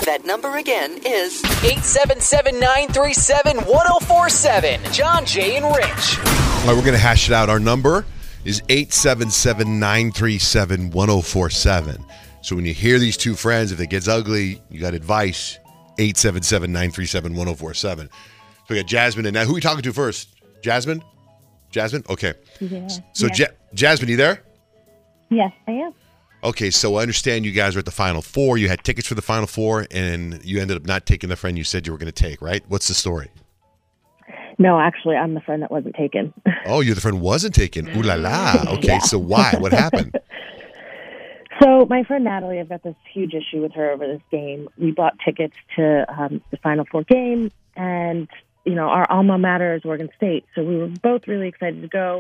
That number again is 877-937-1047. John, Jay, and Rich. All right, we're going to hash it out. Our number is 877-937-1047. So when you hear these two friends, if it gets ugly, you got advice, 877-937-1047. So we got Jasmine and now. Who are we talking to first? Jasmine? Jasmine? Okay. Yeah. So Jasmine, you there? Yes, I am. Okay, so I understand you guys were at the Final Four. You had tickets for the Final Four, and you ended up not taking the friend you said you were going to take, right? What's the story? No, actually, I'm the friend that wasn't taken. Oh, you're the friend who wasn't taken. Ooh la la. Okay, Yeah. so why? What happened? So my friend Natalie, I've got this huge issue with her over this game. We bought tickets to the Final Four game, and, you know, our alma mater is Oregon State, so we were both really excited to go.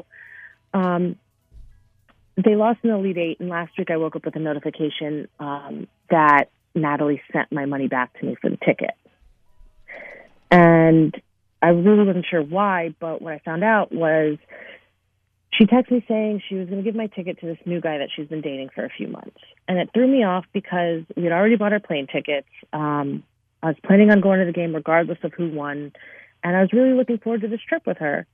They lost in the Elite Eight, and last week I woke up with a notification that Natalie sent my money back to me for the ticket. And I really wasn't sure why, but what I found out was she texted me saying she was going to give my ticket to this new guy that she's been dating for a few months. And it threw me off because we had already bought our plane tickets. I was planning on going to the game regardless of who won, and I was really looking forward to this trip with her.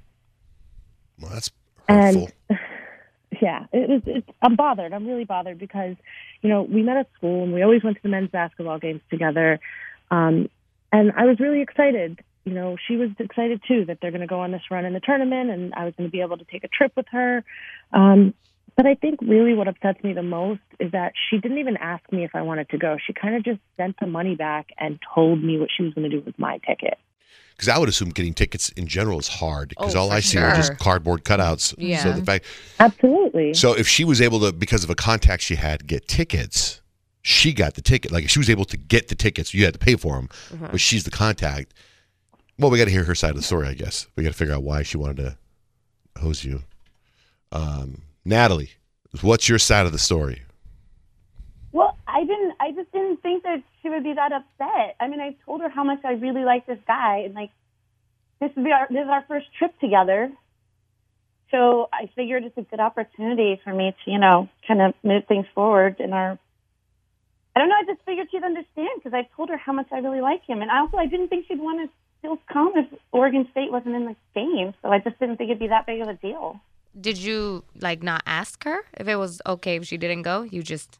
Well, that's hurtful. And yeah, I'm bothered. I'm really bothered because, you know, we met at school and we always went to the men's basketball games together. And I was really excited. You know, she was excited too that they're going to go on this run in the tournament and I was going to be able to take a trip with her. But I think really what upsets me the most is that she didn't even ask me if I wanted to go. She kind of just sent the money back and told me what she was going to do with my ticket. Because I would assume getting tickets in general is hard because all for I see are just cardboard cutouts. Yeah. So the fact, Absolutely. so if she was able to, because of a contact she had, get tickets, she got the ticket. Like if she was able to get the tickets, you had to pay for them, but she's the contact. Well, we got to hear her side of the story, I guess. We got to figure out why she wanted to hose you. Natalie, what's your side of the story? Well, I just didn't think that she would be that upset. I mean, I told her how much I really like this guy, and like this is our first trip together. So I figured it's a good opportunity for me to, you know, kind of move things forward in our. I don't know. I just figured she'd understand because I told her how much I really like him, and I didn't think she'd want to still come if Oregon State wasn't in the game. So I just didn't think it'd be that big of a deal. Did you, like, not ask her if it was okay if she didn't go? You just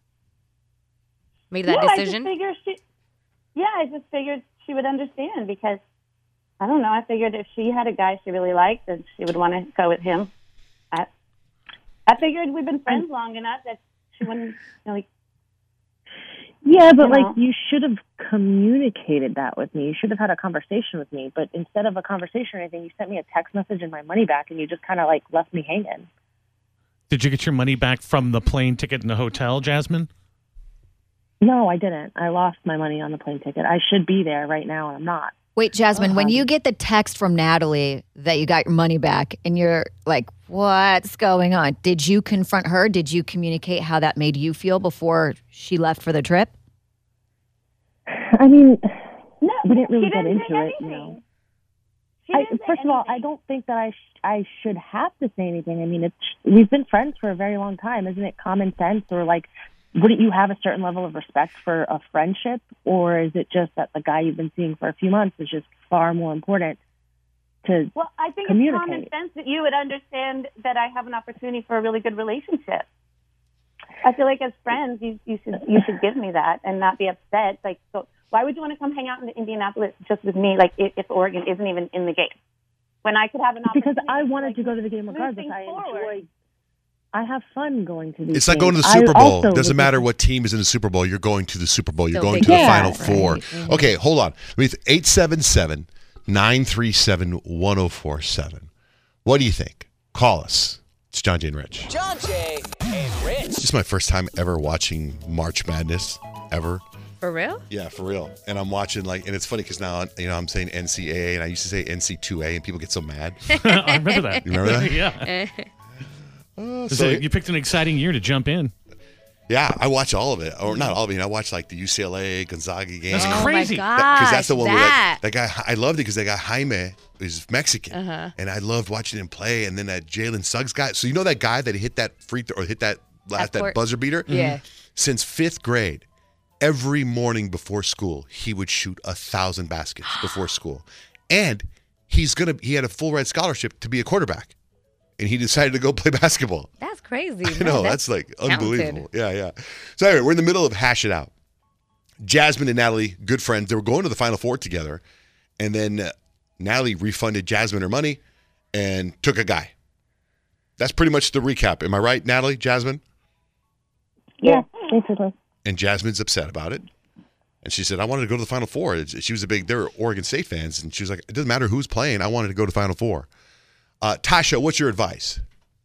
made that decision? I just figured she would understand because, I don't know, I figured if she had a guy she really liked, then she would want to go with him. I figured we've been friends long enough that she wouldn't, you know, like... Yeah, but like you should have communicated that with me. You should have had a conversation with me. But instead of a conversation or anything, you sent me a text message and my money back, and you just kind of like left me hanging. Did you get your money back from the plane ticket in the hotel, Jasmine? No, I didn't. I lost my money on the plane ticket. I should be there right now, and I'm not. Wait, Jasmine, when you get the text from Natalie that you got your money back and you're like, what's going on? Did you confront her? Did you communicate how that made you feel before she left for the trip? I mean, No, we didn't really she get didn't into say it, you anything. know. She didn't say First of all, I anything. don't think that I should have to say anything. I mean, we've been friends for a very long time. Isn't it common sense? Or like, wouldn't you have a certain level of respect for a friendship? Or is it just that the guy you've been seeing for a few months is just far more important to Well, I think communicate? it's common sense that you would understand that I have an opportunity for a really good relationship. I feel like as friends, you should give me that and not be upset. Like, so why would you want to come hang out in Indianapolis just with me? Like, if Oregon isn't even in the game, when I could have an opportunity? Because I wanted to go to the game move regardless. things forward. I have fun going to these It's like going to the games. Super I Bowl. also Doesn't was- matter what team is in the Super Bowl. You're going to the Super Bowl. You're Still going big to the game. Final Yeah, Four. right. Mhm. Okay, hold on. 877-937-1047. What do you think? Call us. It's John, Jay, and Rich. John, Jay, and Rich. This is my first time ever watching March Madness, ever. For real? Yeah, for real. And I'm watching, like, and it's funny because now, you know, I'm saying NCAA, and I used to say NC2A, and people get so mad. I remember that. You remember that? Yeah. So, You picked an exciting year to jump in. yeah, I watch all of it. Or not all of it. I watch, like, the UCLA, Gonzaga game. That's Oh crazy. my gosh, Because that's the one that. where that guy, I loved it because that guy Jaime is Mexican, and I loved watching him play. And then that Jalen Suggs guy. So you know that guy that hit that free throw or hit that Half court. buzzer beater? Yeah. Since 5th grade, every morning before school, he would shoot 1,000 baskets before school. And he had a full ride scholarship to be a quarterback. And he decided to go play basketball. That's crazy. I know, that's like unbelievable. Yeah. So anyway, we're in the middle of Hash It Out. Jasmine and Natalie, good friends. They were going to the Final Four together. And then Natalie refunded Jasmine her money and took a guy. That's pretty much the recap. Am I right, Natalie, Jasmine? Yeah, basically. And Jasmine's upset about it. And she said, I wanted to go to the Final Four. She was they were Oregon State fans. And she was like, it doesn't matter who's playing. I wanted to go to the Final Four. Tasha, what's your advice?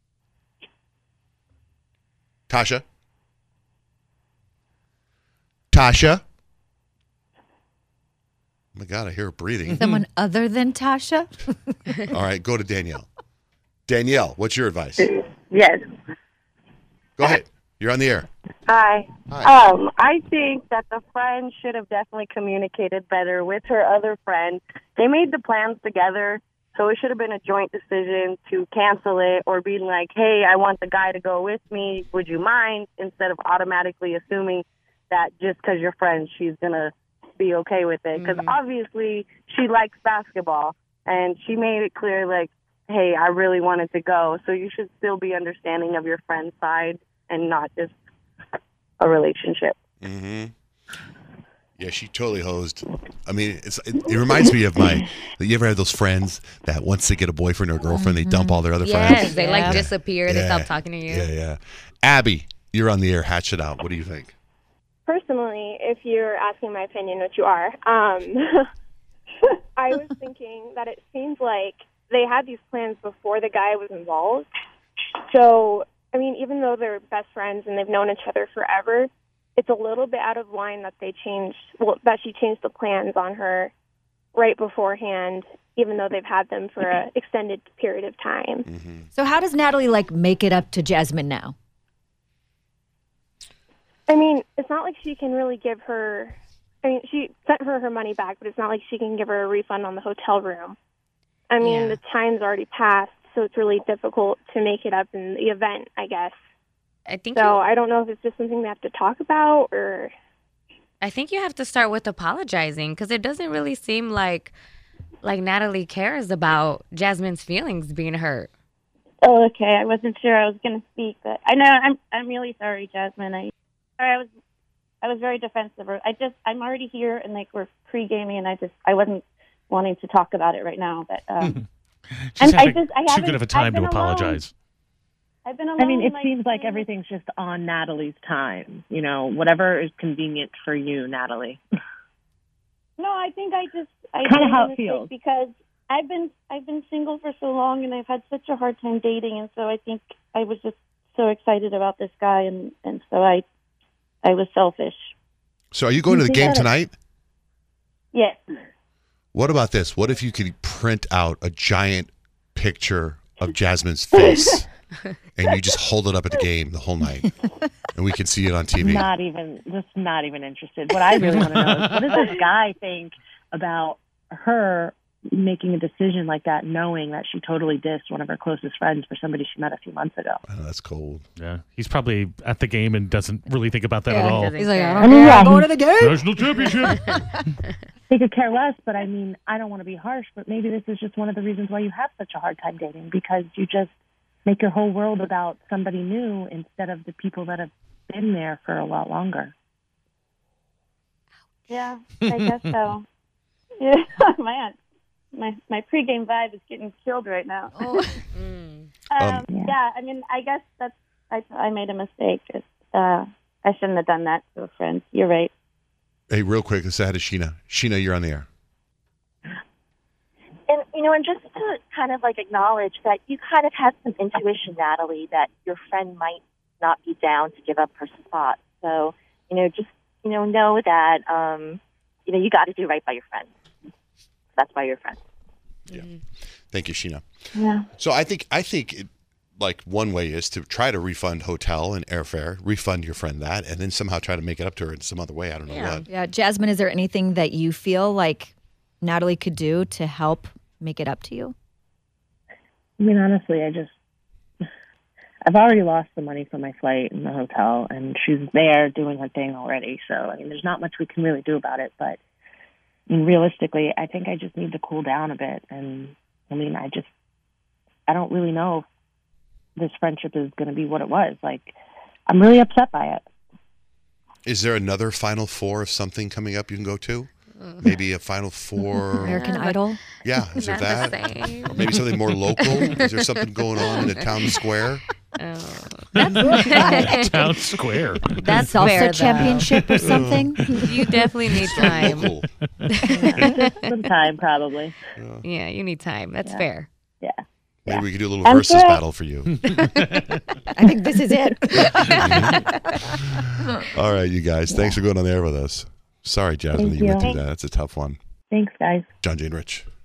Tasha? Oh my God, I hear her breathing. Someone other than Tasha? All right, go to Danielle. Danielle, what's your advice? Yes. Go ahead. You're on the air. Hi. Hi. I think that the friend should have definitely communicated better with her other friend. They made the plans together, so it should have been a joint decision to cancel it or being like, hey, I want the guy to go with me. Would you mind? Instead of automatically assuming that just because you're friends, she's going to be okay with it. Because obviously she likes basketball, and she made it clear, like, hey, I really wanted to go. So you should still be understanding of your friend's side and not just a relationship. Mm-hmm. Yeah, she totally hosed. I mean, it reminds me of you ever had those friends that once they get a boyfriend or a girlfriend, they dump all their other friends? Yes, they like disappear. They stop talking to you. Yeah. Abby, you're on the air. Hatch it out. What do you think? Personally, if you're asking my opinion, which you are, I was thinking that it seems like they had these plans before the guy was involved. So, I mean, even though they're best friends and they've known each other forever, it's a little bit out of line that she changed the plans on her right beforehand, even though they've had them for an extended period of time. Mm-hmm. So how does Natalie make it up to Jasmine now? I mean, it's not like she can really give her. I mean, she sent her money back, but it's not like she can give her a refund on the hotel room. I mean, the time's already passed, so it's really difficult to make it up in the event, I guess. I think I don't know if it's just something they have to talk about or. I think you have to start with apologizing because it doesn't really seem like Natalie cares about Jasmine's feelings being hurt. Oh, okay. I wasn't sure I was going to speak, but I know I'm really sorry, Jasmine. I was very defensive. I'm already here and we're pre-gaming, and I wasn't wanting to talk about it right now, but She's too good of a time to apologize. I've been alone. I mean, it seems like everything's just on Natalie's time. You know, whatever is convenient for you, Natalie. No, I think I kind of how it feels, because I've been single for so long, and I've had such a hard time dating, and so I think I was just so excited about this guy, and so I was selfish. So, are you going to the game tonight? Yes. What about this? What if you could print out a giant picture of Jasmine's face and you just hold it up at the game the whole night and we can see it on TV? Not even interested. What I really want to know is, what does this guy think about her making a decision like that, knowing that she totally dissed one of her closest friends for somebody she met a few months ago? I know, that's cold. Yeah, he's probably at the game and doesn't really think about that at all. He's like, I don't care. I'm going to the game. National championship. He could care less, but I mean, I don't want to be harsh, but maybe this is just one of the reasons why you have such a hard time dating, because you just make your whole world about somebody new instead of the people that have been there for a lot longer. Yeah, I guess so. Yeah, man. My pregame vibe is getting killed right now. Yeah, I mean, I guess I made a mistake. I shouldn't have done that to a friend. You're right. Hey, real quick, let's say hi to Sheena. Sheena, you're on the air. And, and just to kind of acknowledge that you kind of had some intuition, Natalie, that your friend might not be down to give up her spot. So, just, know that, you got to do right by your friend. That's why you're friends. Yeah. Thank you, Sheena. Yeah. So I think one way is to try to refund hotel and airfare, refund your friend that, and then somehow try to make it up to her in some other way. I don't know what. Yeah, Jasmine, is there anything that you feel like Natalie could do to help make it up to you? I mean, honestly, I've already lost the money for my flight and the hotel, and she's there doing her thing already. So, I mean, there's not much we can really do about it. But I mean, realistically, I think I just need to cool down a bit. And, I mean, I don't really know if this friendship is going to be what it was. Like, I'm really upset by it. Is there another Final Four of something coming up you can go to? Maybe a Final Four. American Idol? Yeah, is there Not that? the same. Maybe something more local? Is there something going on in the town square? Town Square. That's Salsa fair, though. championship or something? You definitely need time. Local. Some time, probably. Yeah, you need time. That's fair. Yeah. Maybe we could do a little I'm versus sure- battle for you. I think this is it. All right, you guys. Thanks for going on the air with us. Sorry, Jasmine, Thank that you went you. through that. That's a tough one. Thanks, guys. John, Jay, and Rich.